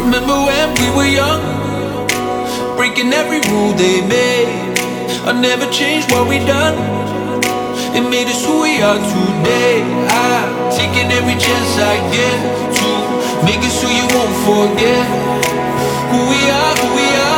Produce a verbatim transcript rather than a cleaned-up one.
Remember when we were young, breaking every rule they made. I never changed what we done. It made us who we are today. I'm taking every chance I get to make us who you won't forget. Who we are, who we are.